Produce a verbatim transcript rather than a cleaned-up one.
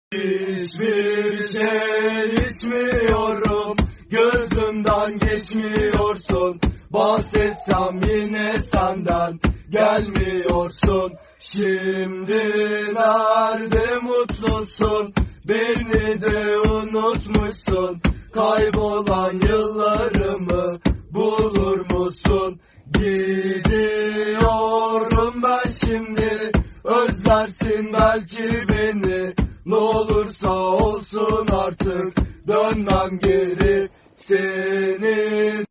Hiçbir şey içmiyorum, gözümden geçmiyorsun. Bahsetsem yine senden gelmiyorsun. Şimdi nerede mutlusun, beni de unutmuşsun. Kaybolan yıllarımı bulur musun? Gidiyorum ben şimdi, özlersin belki beni. Ne olursa olsun artık dönmem geri. Seni